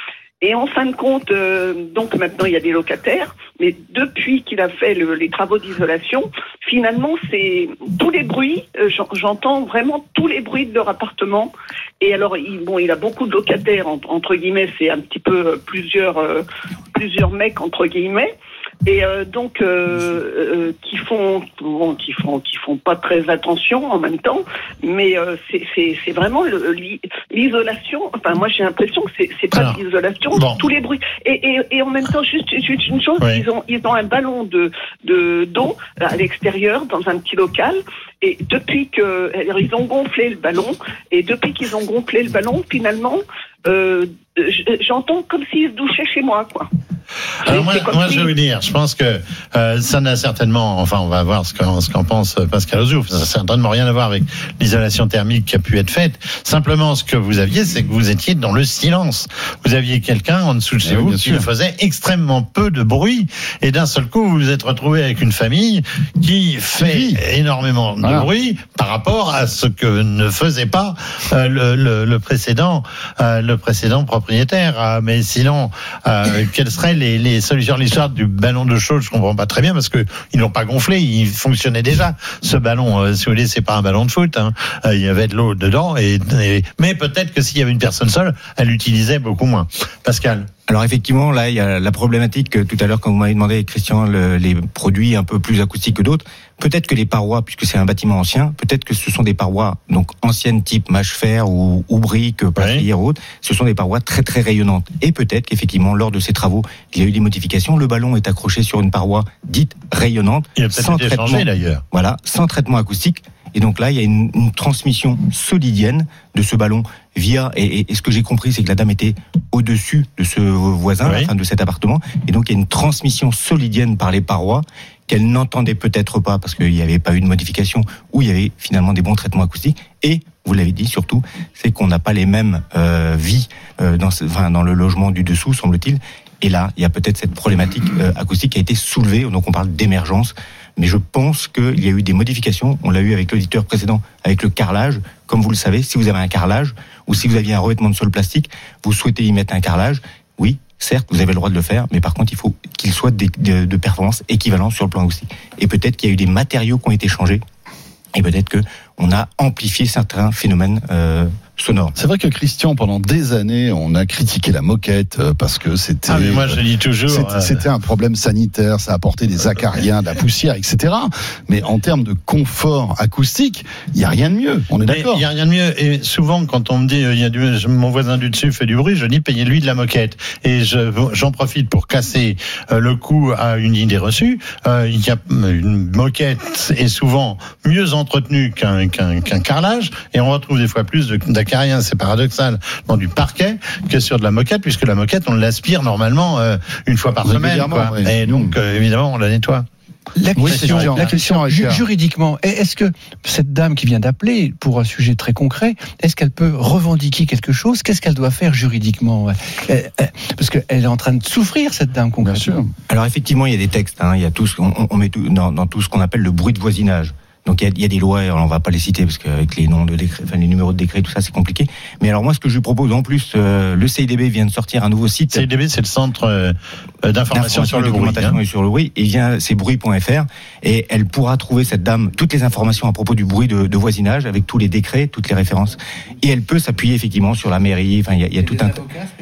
Et en fin de compte, euh, donc maintenant il y a des locataires, mais depuis qu'il a fait le, les travaux d'isolation, finalement c'est tous les bruits, euh, j'entends vraiment tous les bruits de leur appartement. Et alors, il, bon, il a beaucoup de locataires, entre, entre guillemets, c'est un petit peu euh, plusieurs, euh, plusieurs mecs, entre guillemets. Et euh, donc euh, euh, qui font bon, qui font qui font pas très attention en même temps, mais euh, c'est c'est c'est vraiment le, l'isolation. Enfin moi j'ai l'impression que c'est c'est pas Alors, de l'isolation, bon. tous les bruits. Et, et et en même temps juste, juste une chose, oui. ils ont ils ont un ballon de de d'eau à l'extérieur dans un petit local. Et depuis que alors, ils ont gonflé le ballon, et depuis qu'ils ont gonflé le ballon, finalement, euh, j'entends comme s'ils se douchaient chez moi, quoi. Alors moi, moi si... je vais vous dire, je pense que euh, ça n'a certainement, enfin on va voir ce qu'en, ce qu'en pense Pascal Ozouf, ça n'a certainement rien à voir avec l'isolation thermique qui a pu être faite. Simplement ce que vous aviez, c'est que vous étiez dans le silence. Vous aviez quelqu'un en dessous de chez oui, vous qui sûr. faisait extrêmement peu de bruit, et d'un seul coup vous vous êtes retrouvé avec une famille qui fait oui. énormément de voilà. bruit par rapport à ce que ne faisait pas euh, le, le, le précédent euh, le précédent propriétaire. Euh, mais sinon, euh, quelles seraient les, les solutions? L'histoire du ballon de chaude, je comprends pas très bien, parce que ils l'ont pas gonflé, il fonctionnait déjà. Ce ballon, euh, si vous voulez, c'est pas un ballon de foot, hein. Euh, il y avait de l'eau dedans, et, et mais peut-être que s'il y avait une personne seule, elle l'utilisait beaucoup moins. Pascal. Alors effectivement, là, il y a la problématique, tout à l'heure, quand vous m'avez demandé, Christian, le, les produits un peu plus acoustiques que d'autres. Peut-être que les parois, puisque c'est un bâtiment ancien, peut-être que ce sont des parois donc anciennes type mâche-fer ou, ou briques, plâtrières ou autres. Ce sont des parois très très rayonnantes. Et peut-être qu'effectivement, lors de ces travaux, il y a eu des modifications. Le ballon est accroché sur une paroi dite rayonnante, il a peut-être sans été traitement, changé, d'ailleurs. Voilà, sans traitement acoustique. Et donc là, il y a une, une transmission solidienne de ce ballon via, et, et, et ce que j'ai compris, c'est que la dame était au-dessus de ce voisin, oui. enfin de cet appartement, et donc il y a une transmission solidienne par les parois qu'elle n'entendait peut-être pas parce qu'il n'y avait pas eu de modification, ou il y avait finalement des bons traitements acoustiques. Et vous l'avez dit surtout, c'est qu'on n'a pas les mêmes euh, vies euh, dans, ce, enfin, dans le logement du dessous, semble-t-il. Et là, il y a peut-être cette problématique euh, acoustique qui a été soulevée, donc on parle d'émergence. Mais je pense qu'il y a eu des modifications. On l'a eu avec l'auditeur précédent, avec le carrelage. Comme vous le savez, si vous avez un carrelage, ou si vous aviez un revêtement de sol plastique, vous souhaitez y mettre un carrelage, oui, certes, vous avez le droit de le faire, mais par contre, il faut qu'il soit de, de, de performance équivalente sur le plan acoustique. Et peut-être qu'il y a eu des matériaux qui ont été changés, et peut-être que on a amplifié certains phénomènes euh, sonores. C'est vrai que Christian, pendant des années, on a critiqué la moquette parce que c'était. Ah mais moi je dis toujours. C'était, euh... c'était un problème sanitaire, ça apportait des acariens, de la poussière, et cetera. Mais en termes de confort acoustique, il y a rien de mieux. On est mais d'accord. Il y a rien de mieux. Et souvent, quand on me dit, il y a du, mon voisin du dessus fait du bruit, je dis payez-lui de la moquette. Et je, j'en profite pour casser le coup à une idée reçue. Euh, il y a une moquette est souvent mieux entretenue qu'un Qu'un, qu'un carrelage, et on retrouve des fois plus de, d'acariens, c'est paradoxal, dans du parquet que sur de la moquette, puisque la moquette on l'aspire normalement euh, une fois par semaine, quoi. Oui. Et donc euh, évidemment on la nettoie. La question, oui, la question ju- juridiquement, est-ce que cette dame qui vient d'appeler pour un sujet très concret, est-ce qu'elle peut revendiquer quelque chose? Qu'est-ce qu'elle doit faire juridiquement? Parce qu'elle est en train de souffrir, cette dame, concrètement. Alors effectivement, il y a des textes, hein, il y a tout ce, on, on met tout, dans, dans tout ce qu'on appelle le bruit de voisinage. Donc il y, y a des lois, on va pas les citer parce qu'avec les noms de décret, enfin les numéros de décret, tout ça c'est compliqué. Mais alors moi ce que je propose en plus, euh, le C I D B vient de sortir un nouveau site. C I D B c'est le centre euh, d'information, d'information sur le bruit, hein. et sur le bruit. Et vient c'est bruit point f r et elle pourra trouver, cette dame, toutes les informations à propos du bruit de, de voisinage avec tous les décrets, toutes les références. Et elle peut s'appuyer effectivement sur la mairie. Enfin il y a, y a tout un.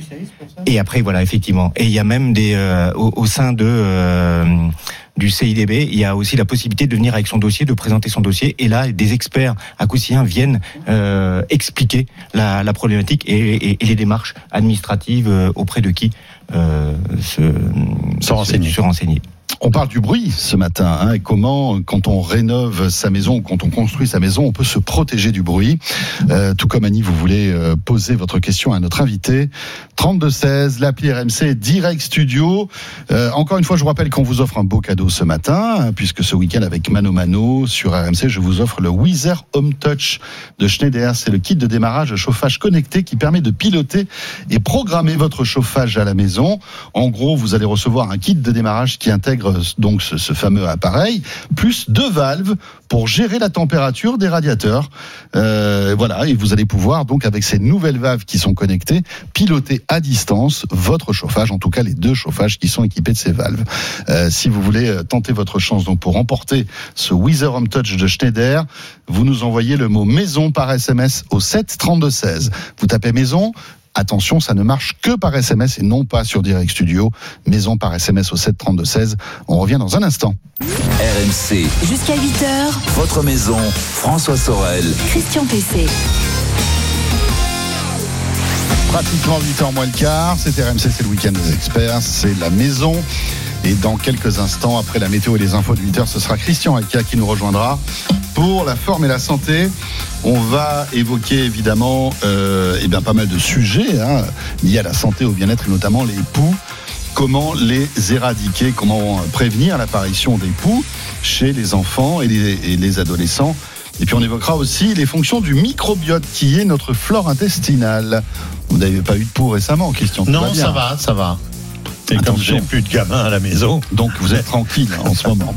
Et après voilà effectivement. Et il y a même des euh, au, au sein de euh, du C I D B, il y a aussi la possibilité de venir avec son dossier, de présenter son dossier, et là, des experts acoustiens viennent euh, expliquer la, la problématique et, et, et les démarches administratives euh, auprès de qui euh, se, se renseigner. Se renseigner. On parle du bruit ce matin, hein, et comment, quand on rénove sa maison ou quand on construit sa maison, on peut se protéger du bruit. Euh, tout comme Annie, vous voulez euh, poser votre question à notre invité. trente-deux seize, l'appli R M C Direct Studio. Euh, encore une fois, je vous rappelle qu'on vous offre un beau cadeau ce matin, hein, puisque ce week-end avec Mano Mano sur R M C, je vous offre le Weezer Home Touch de Schneider. C'est le kit de démarrage chauffage connecté qui permet de piloter et programmer votre chauffage à la maison. En gros, vous allez recevoir un kit de démarrage qui intègre euh, donc ce, ce fameux appareil, plus deux valves pour gérer la température des radiateurs. Euh, voilà, et vous allez pouvoir donc avec ces nouvelles valves qui sont connectées, piloter à distance votre chauffage, en tout cas les deux chauffages qui sont équipés de ces valves. Euh, si vous voulez tenter votre chance donc pour remporter ce Weezer Home Touch de Schneider, vous nous envoyez le mot maison par S M S au sept trente-deux seize. Vous tapez maison. Attention, ça ne marche que par S M S et non pas sur Direct Studio. Maison par S M S au sept trente-deux seize. On revient dans un instant. R M C. Jusqu'à huit heures. Votre maison, François Sorel. Christian Pesset. Pratiquement huit heures moins le quart. C'est R M C, c'est le week-end des experts. C'est la maison. Et dans quelques instants, après la météo et les infos de huit heures, ce sera Christian Akia qui nous rejoindra pour la forme et la santé. On va évoquer évidemment euh, eh bien, pas mal de sujets hein, liés à la santé, au bien-être, et notamment les poux. Comment les éradiquer, comment prévenir l'apparition des poux chez les enfants et les, et les adolescents. Et puis on évoquera aussi les fonctions du microbiote qui est notre flore intestinale. Vous n'avez pas eu de poux récemment, Christian? Non, va ça va, ça va. Et comme j'ai plus de gamins à la maison, donc vous êtes tranquille hein, en ce moment.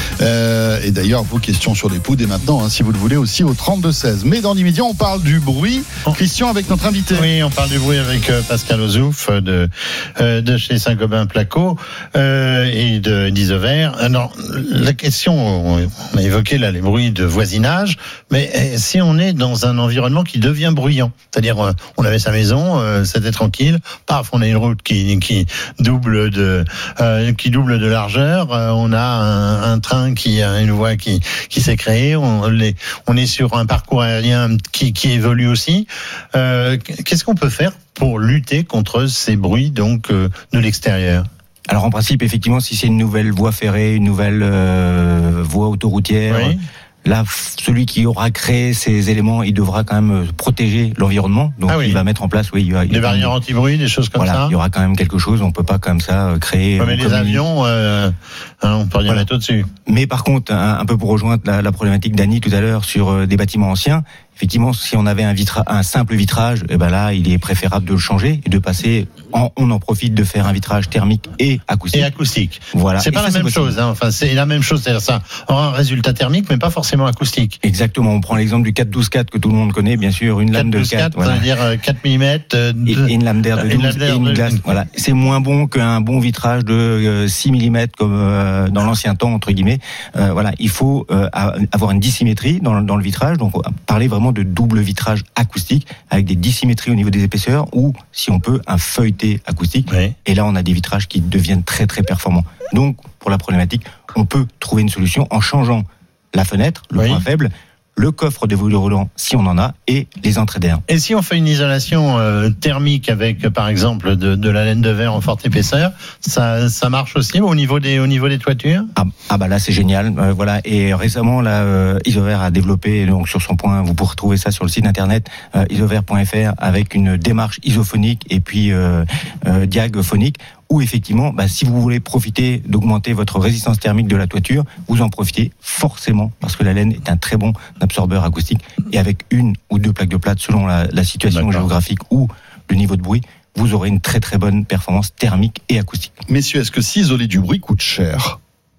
Euh, et d'ailleurs, vos questions sur les poux dès maintenant, hein, si vous le voulez, aussi au trente-deux seize. Mais dans l'immédiat, on parle du bruit. Christian, avec notre invité. Oui, on parle du bruit avec euh, Pascal Ozouf de, euh, de chez Saint-Gobain-Placo euh, et de d'Isover. Alors, la question, on a évoqué là les bruits de voisinage, mais eh, si on est dans un environnement qui devient bruyant, c'est-à-dire euh, on avait sa maison, euh, c'était tranquille, paf, on a une route qui, qui double de euh, qui double de largeur, euh, on a un, un train qui a une voie qui qui s'est créée, on, les, on est sur un parcours aérien qui qui évolue aussi. Euh, qu'est-ce qu'on peut faire pour lutter contre ces bruits donc euh, de l'extérieur? Alors en principe, effectivement, si c'est une nouvelle voie ferrée, une nouvelle euh, voie autoroutière, oui. Là, celui qui aura créé ces éléments, il devra quand même protéger l'environnement. Donc, ah oui. il va mettre en place, oui, il y a, il y a des barrières anti-bruit, des choses comme voilà, ça. Il y aura quand même quelque chose. On peut pas comme ça créer. Ouais, mais les avions, euh, hein, on peut rien voilà. mettre au-dessus. Mais par contre, un, un peu pour rejoindre la, la problématique d'Annie tout à l'heure sur euh, des bâtiments anciens. Effectivement, si on avait un, vitra- un simple vitrage, eh ben là, il est préférable de le changer et de passer. En, on en profite de faire un vitrage thermique et acoustique. Et acoustique. Voilà. C'est et pas ça, la c'est même chose. Hein. Enfin, c'est la même chose. C'est-à-dire ça aura un résultat thermique, mais pas forcément acoustique. Exactement. On prend l'exemple du quatre douze quatre que tout le monde connaît, bien sûr, une lame de quatre. Voilà. C'est-à-dire quatre millimètres. Euh, de... Et une lame d'air de douze et une glace. De... Voilà. C'est moins bon qu'un bon vitrage de euh, six millimètres comme euh, dans l'ancien temps entre guillemets. Euh, voilà. Il faut euh, avoir une dissymétrie dans, dans le vitrage. Donc, on va parler vraiment de double vitrage acoustique avec des dissymétries au niveau des épaisseurs ou si on peut un feuilleté acoustique oui. Et là on a des vitrages qui deviennent très très performants. Donc pour la problématique on peut trouver une solution en changeant la fenêtre, le oui. point faible, le coffre de volets roulants si on en a et les entrées d'air. Et si on fait une isolation euh, thermique avec par exemple de, de la laine de verre en forte épaisseur, ça, ça marche aussi au niveau des, au niveau des toitures? Ah, ah bah là c'est génial, euh, voilà. Et récemment là euh, Isover a développé donc sur son point, vous pourrez trouver ça sur le site internet euh, isover point f r avec une démarche isophonique et puis euh, euh, diaphonique. Où effectivement, bah, si vous voulez profiter d'augmenter votre résistance thermique de la toiture, vous en profitez forcément parce que la laine est un très bon absorbeur acoustique et avec une ou deux plaques de plâtre selon la, la situation D'accord. géographique ou le niveau de bruit, vous aurez une très très bonne performance thermique et acoustique. Messieurs, est-ce que s'isoler du bruit coûte cher ?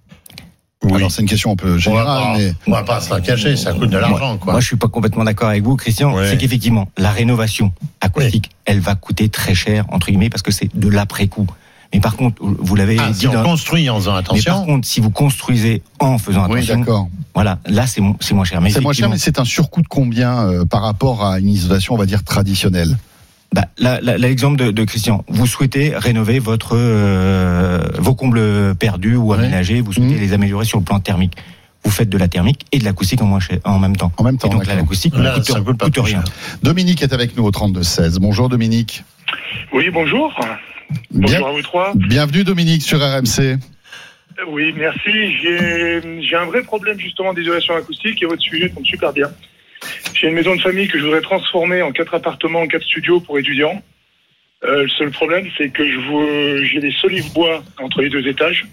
Oui. Alors c'est une question un peu générale, on va, mais on va pas se la cacher, ça coûte de l'argent, moi, quoi. Moi, je suis pas complètement d'accord avec vous, Christian. Ouais. C'est qu'effectivement, la rénovation acoustique, oui. elle va coûter très cher entre guillemets parce que c'est de l'après-coup. Mais par contre, vous l'avez ah, dit. Si on dans... construit en faisant attention. Mais par contre, si vous construisez en faisant attention. Oui, d'accord. Voilà, là, c'est, c'est moins cher. Mais c'est moins cher, mais c'est un surcoût de combien euh, par rapport à une isolation, on va dire, traditionnelle? Bah, là, là, l'exemple de, de Christian. Vous souhaitez rénover votre, euh, vos combles perdus ou aménagés, vous souhaitez mmh. les améliorer sur le plan thermique. Vous faites de la thermique et de l'acoustique en, moins cher, en même temps. En même temps. Et donc là, l'acoustique là, coûte, ça coûte, coûte rien. Dominique est avec nous au trente-deux seize. Bonjour Dominique. Oui, bonjour. Bien, bonjour à vous trois. Bienvenue Dominique sur R M C. Oui, merci. J'ai, j'ai un vrai problème justement d'isolation acoustique et votre sujet tombe super bien. J'ai une maison de famille que je voudrais transformer en quatre appartements, en quatre studios pour étudiants. Euh, le seul problème, c'est que je veux, j'ai des solives bois entre les deux étages.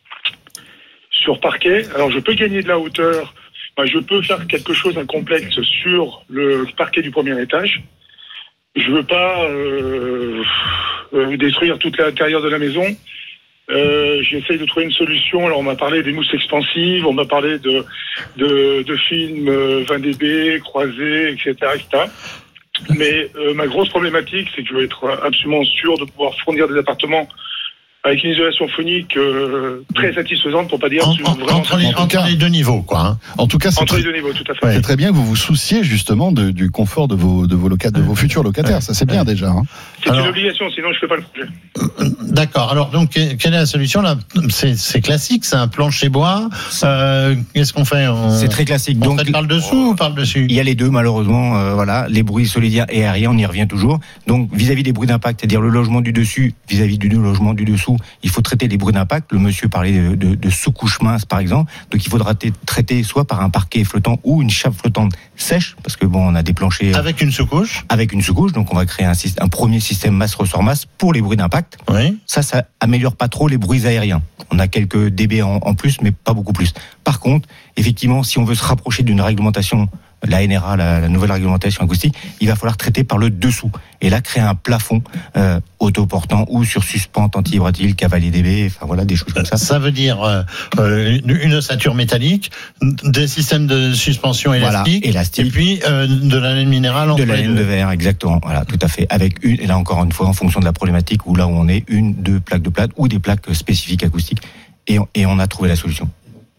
Sur parquet, alors je peux gagner de la hauteur, ben je peux faire quelque chose d'un complexe sur le parquet du premier étage. Je veux pas euh, euh, détruire toute l'intérieur de la maison. Euh, j'essaye de trouver une solution. Alors on m'a parlé des mousses expansives, on m'a parlé de de, de films euh, vingt décibels, croisés, et cetera, et cetera. Mais euh, ma grosse problématique, c'est que je veux être absolument sûr de pouvoir fournir des appartements avec une isolation phonique euh, très satisfaisante, pour pas dire en, vraiment entre, les, entre les deux niveaux, quoi. Hein. En tout cas, c'est entre très, les deux niveaux, tout à fait. c'est très bien que vous vous souciez justement de, du confort de vos de vos locataires, de vos futurs locataires. Ça, c'est bien déjà. Hein. C'est Alors, une obligation, sinon je fais pas le projet. D'accord. Alors donc, quelle est la solution là? C'est, c'est classique, c'est un plancher bois. Euh, qu'est-ce qu'on fait? On, C'est très classique. On Donc, traite par le dessous ou par le dessus? Il y a les deux, malheureusement. Euh, voilà, les bruits solidaires et aériens, on y revient toujours. Donc, vis-à-vis des bruits d'impact, c'est-à-dire le logement du dessus, vis-à-vis du logement du dessous, il faut traiter les bruits d'impact. Le monsieur parlait de, de, de sous-couche mince, par exemple. Donc, il faudra t- traiter soit par un parquet flottant ou une chape flottante sèche, parce que bon, on a des planchers avec une sous-couche. Avec une sous-couche. Donc, on va créer un, un premier système masse-ressort-masse pour les bruits d'impact. Oui. Ça, ça améliore pas trop les bruits aériens. On a quelques dB en, en plus, mais pas beaucoup plus. Par contre, effectivement, si on veut se rapprocher d'une réglementation, la N R A, la, la nouvelle réglementation acoustique, il va falloir traiter par le dessous. Et là, créer un plafond euh, autoportant ou sur suspente anti-vibratile, cavalier dB, enfin voilà, des choses comme ça. Ça veut dire euh, une ossature métallique, des systèmes de suspension élastique, voilà, élastique. Et puis euh, de la laine minérale entre de la les laine deux. de verre, exactement. Voilà, tout à fait. Avec une, et là encore une fois, en fonction de la problématique, ou là où on est, une, deux plaques de plate ou des plaques spécifiques acoustiques, et on, et on a trouvé la solution.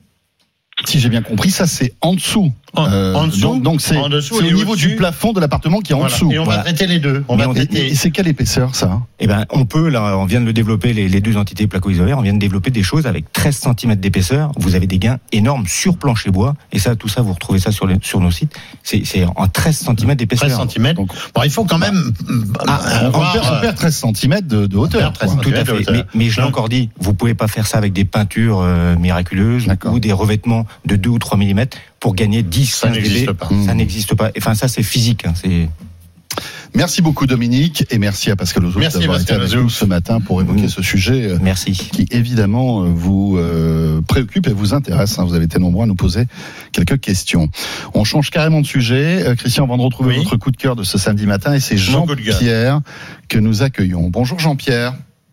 Si j'ai bien compris, ça c'est en dessous. En, Euh, en dessous, donc, donc c'est, en dessous c'est et au niveau au-dessus. du plafond de l'appartement qui est en Voilà. dessous. Et on Voilà. va traiter les deux. On Mais va on- traiter. et c'est quelle épaisseur ça? Eh ben, on peut, là, on vient de le développer, les, les deux entités placo-isolaires, on vient de développer des choses avec treize centimètres d'épaisseur. Vous avez des gains énormes sur plancher bois. Et ça, tout ça, vous retrouvez ça sur, les, sur nos sites. C'est, c'est en treize centimètres d'épaisseur. treize centimètres. Donc, Bon, il faut quand même. ah, on, avoir, perd, on perd treize centimètres de, de hauteur. treize quoi. Tout à fait. Mais, mais je l'ai Non. encore dit, vous pouvez pas faire ça avec des peintures euh, miraculeuses D'accord. ou des revêtements de deux ou trois millimètres pour gagner dix, Ça quinze n'existe dB. pas. Ça n'existe pas. Enfin, ça, c'est physique. Hein, c'est... Merci beaucoup Dominique et merci à Pascal Ozou Merci, d'avoir Pascal été avec Ozou. nous ce matin pour évoquer Mmh. ce sujet euh, Merci. qui évidemment euh, vous euh, préoccupe et vous intéresse. Hein. Vous avez été nombreux à nous poser quelques questions. On change carrément de sujet. Euh, Christian, avant de retrouver Oui. votre coup de cœur de ce samedi matin, et c'est Mon coup de gueule. Jean-Pierre que nous accueillons. Bonjour Jean-Pierre.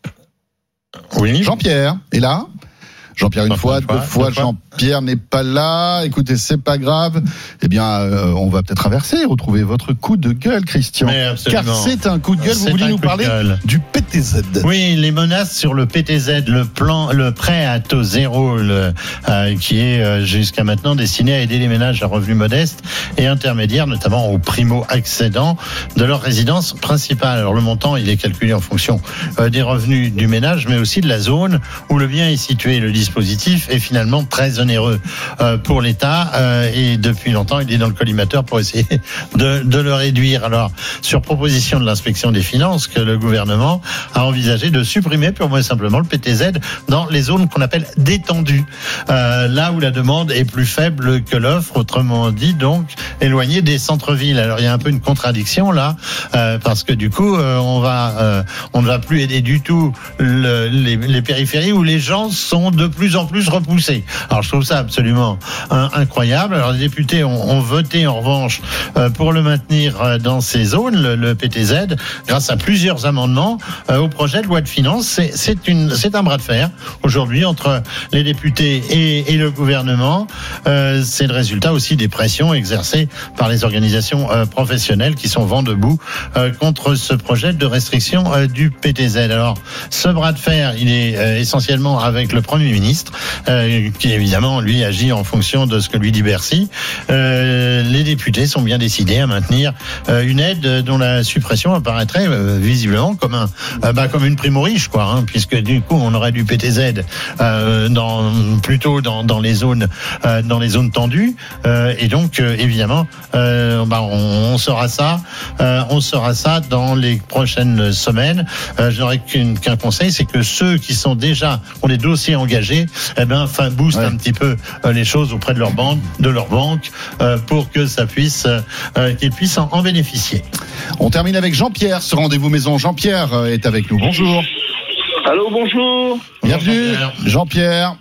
Oui. Jean-Pierre est là. Jean-Pierre une Enfin, fois, une deux fois, fois, deux fois. Jean-Pierre n'est pas là. Écoutez, c'est pas grave. Eh bien, euh, on va peut-être traverser et retrouver votre coup de gueule, Christian. Mais absolument. Car c'est un coup de gueule. Vous C'est voulez un nous coup de parler gueule. du P T Z. Oui, les menaces sur le P T Z, le plan, le prêt à taux zéro, le, euh, qui est euh, jusqu'à maintenant destiné à aider les ménages à revenus modestes et intermédiaires, notamment aux primo-accédants de leur résidence principale. Alors le montant, il est calculé en fonction euh, des revenus du ménage, mais aussi de la zone où le bien est situé. Le dispositif est finalement très onéreux euh, pour l'État euh, et depuis longtemps, il est dans le collimateur pour essayer de, de le réduire. Alors, sur proposition de l'inspection des finances, que le gouvernement a envisagé de supprimer purement et simplement le P T Z dans les zones qu'on appelle détendues, euh, là où la demande est plus faible que l'offre, autrement dit donc éloigné des centres-villes. Alors il y a un peu une contradiction là, euh, parce que du coup euh, on va, euh, on ne va plus aider du tout le, les, les périphéries où les gens sont de plus en plus repoussés. Alors je trouve ça absolument hein, incroyable. Alors les députés ont, ont voté en revanche euh, pour le maintenir euh, dans ces zones, le, le P T Z, grâce à plusieurs amendements euh, au projet de loi de finances. C'est, c'est, une, c'est un bras de fer aujourd'hui entre les députés et, et le gouvernement. Euh, c'est le résultat aussi des pressions exercées par les organisations euh, professionnelles qui sont vent debout euh, contre ce projet de restriction euh, du P T Z. Alors ce bras de fer, il est euh, essentiellement avec le Premier ministre, euh, qui évidemment lui agit en fonction de ce que lui dit Bercy. Euh, les députés sont bien décidés à maintenir euh, une aide dont la suppression apparaîtrait euh, visiblement comme un, euh, bah, comme une prime aux riches, quoi, hein, puisque du coup on aurait du P T Z euh, dans, plutôt dans, dans les zones, euh, dans les zones tendues, euh, et donc euh, évidemment, euh, bah, on, on saura ça, euh, on saura ça dans les prochaines semaines. Euh, je n'aurais qu'une, qu'un conseil, c'est que ceux qui sont déjà ont des dossiers engagés, eh ben, enfin, boostent ouais. un petit peu euh, les choses auprès de leur banque, de leur banque, euh, pour que ça puisse, euh, qu'ils puissent en, en bénéficier. On termine avec Jean-Pierre, ce rendez-vous maison. Jean-Pierre est avec nous. Bonjour. Allô, bonjour. Bienvenue, Jean-Pierre.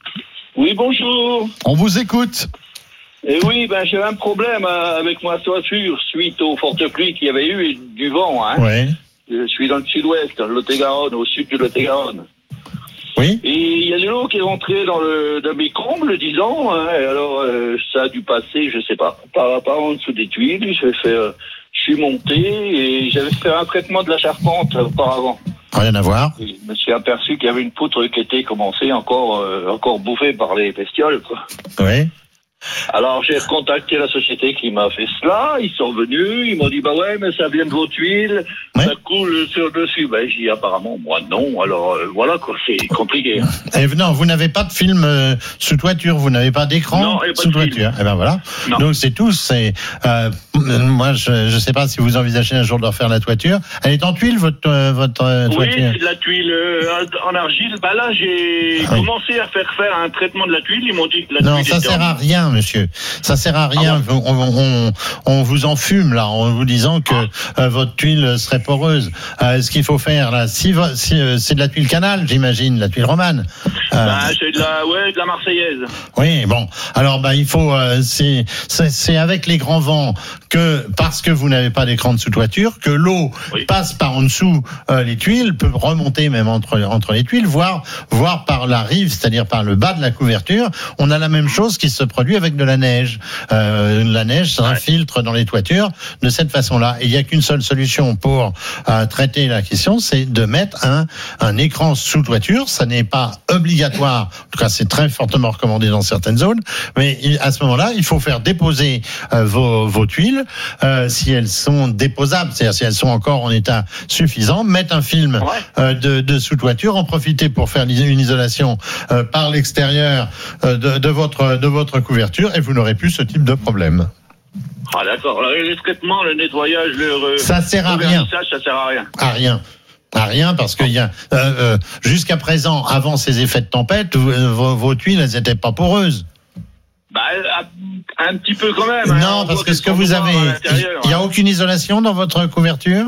Oui, bonjour. On vous écoute. Et oui, ben j'ai un problème avec ma toiture suite aux fortes pluies qu'il y avait eu et du vent. Hein. Ouais. Je suis dans le sud-ouest, dans le Lot-et-Garonne, au sud du Lot-et-Garonne. Oui. Et il y a de l'eau qui est rentrée dans, le, dans mes combles, disons. Hein, et alors, euh, ça a dû passer, je sais pas, par, par en dessous des tuiles. Je, fait, euh, je suis monté et j'avais fait un traitement de la charpente auparavant. Rien à voir. Et je me suis aperçu qu'il y avait une poutre qui était commencée encore, euh, encore bouffée par les bestioles, quoi. Oui. Alors j'ai contacté la société qui m'a fait cela, ils sont venus, ils m'ont dit bah ouais mais ça vient de vos tuiles, ouais. Ça coule sur le dessus. Ben j'ai dit apparemment moi non, alors euh, voilà quoi, c'est compliqué. Et non, vous n'avez pas de film euh, sous toiture, vous n'avez pas d'écran non, pas sous de toiture. Et ben voilà. Non. Donc c'est tout. C'est euh, moi je je sais pas si vous envisagez un jour de refaire la toiture. Elle est en tuile votre euh, votre euh, toiture. Oui, c'est de la tuile euh, en argile. Bah là j'ai ah, commencé oui. à faire faire un traitement de la tuile. Ils m'ont dit que la non, tuile ça sert à rien. Monsieur, ça sert à rien. Ah bon. on, on, on vous enfume là en vous disant que ah. euh, votre tuile serait poreuse. Euh, ce qu'il faut faire là, si, si euh, c'est de la tuile canal, j'imagine, la tuile romane. Euh, bah, c'est de la, ouais, de la marseillaise. Oui, bon. Alors, bah, il faut, euh, c'est, c'est, c'est avec les grands vents que, parce que vous n'avez pas d'écran de sous-toiture, que l'eau oui. passe par en dessous euh, les tuiles, peut remonter même entre entre les tuiles, voire voire par la rive, c'est-à-dire par le bas de la couverture. On a la même chose qui se produit avec de la neige. Euh, la neige s'infiltre dans les toitures de cette façon-là. Et il n'y a qu'une seule solution pour euh, traiter la question, c'est de mettre un un écran sous toiture. Ça n'est pas obligatoire. En tout cas, c'est très fortement recommandé dans certaines zones. Mais à ce moment-là, il faut faire déposer euh, vos vos tuiles euh, si elles sont déposables, c'est-à-dire si elles sont encore en état suffisant. Mettre un film ouais. euh, de, de sous toiture, en profiter pour faire une isolation euh, par l'extérieur euh, de, de votre de votre couverture, et vous n'aurez plus ce type de problème. Ah d'accord. Le traitement, le nettoyage, le ça sert à rien. Ça sert à rien. À rien. À rien, parce qu'il y a euh, euh, jusqu'à présent, avant ces effets de tempête, vos, vos tuiles, elles n'étaient pas poreuses. Bah, un petit peu quand même. Non, hein, parce que ce que vous avez, il n'y a aucune isolation dans votre couverture.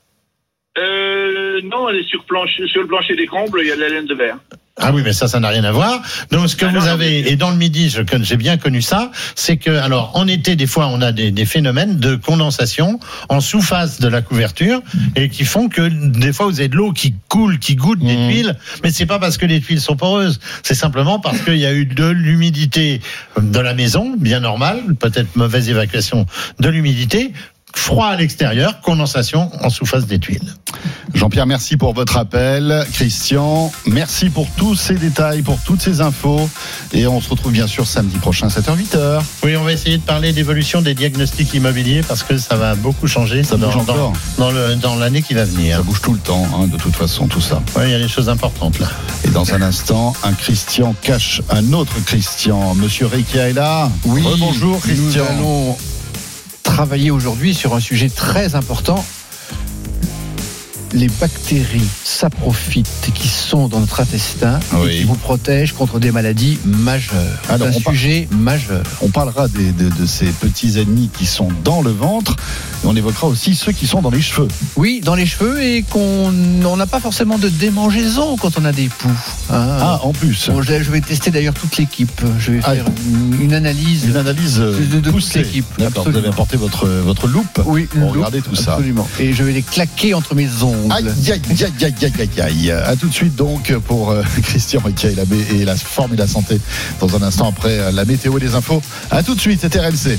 Euh, non, elle est sur, planche, sur le plancher des combles, il y a de la laine de verre. Ah oui, mais ça, ça n'a rien à voir. Donc, ce que ah vous non, avez, et dans le Midi, je, j'ai bien connu ça, c'est que, alors, en été, des fois, on a des, des phénomènes de condensation en sous-face de la couverture, et qui font que, des fois, vous avez de l'eau qui coule, qui goûte des mmh. tuiles, mais c'est pas parce que les tuiles sont poreuses, c'est simplement parce qu'il y a eu de l'humidité de la maison, bien normal, peut-être mauvaise évacuation de l'humidité, froid à l'extérieur, condensation en sous-face des tuiles. Jean-Pierre, merci pour votre appel. Christian, merci pour tous ces détails, pour toutes ces infos. Et on se retrouve bien sûr samedi prochain, sept heures huit heures. Oui, on va essayer de parler d'évolution des diagnostics immobiliers parce que ça va beaucoup changer. Ça bouge dans, encore. Dans, dans, le, dans l'année qui va venir. Ça bouge tout le temps, hein, de toute façon, tout ça. Oui, il y a des choses importantes là. Et dans un instant, un Christian cache un autre Christian. Monsieur Rekia est là. Oui, bonjour Christian. Nous allons travailler aujourd'hui sur un sujet très important. Les bactéries saprophytes qui sont dans notre intestin oui. et qui vous protègent contre des maladies majeures. Alors, c'est un sujet par... majeur. On parlera des, de, de ces petits ennemis qui sont dans le ventre et on évoquera aussi ceux qui sont dans les cheveux. Oui, dans les cheveux et qu'on n'a pas forcément de démangeaison quand on a des poux. Hein. Ah, en plus. Bon, je vais tester d'ailleurs toute l'équipe. Je vais ah, faire une, une analyse, une analyse de, de toute l'équipe. D'accord, vous avez apporté votre, votre loupe oui, pour regarder tout ça. Absolument. Et je vais les claquer entre mes ongles. Aïe, aïe, aïe, aïe, aïe, aïe, aïe. À tout de suite donc pour euh, Christian Rekia et la, et la forme et la santé dans un instant après euh, la météo et les infos. À tout de suite, c'est R M C.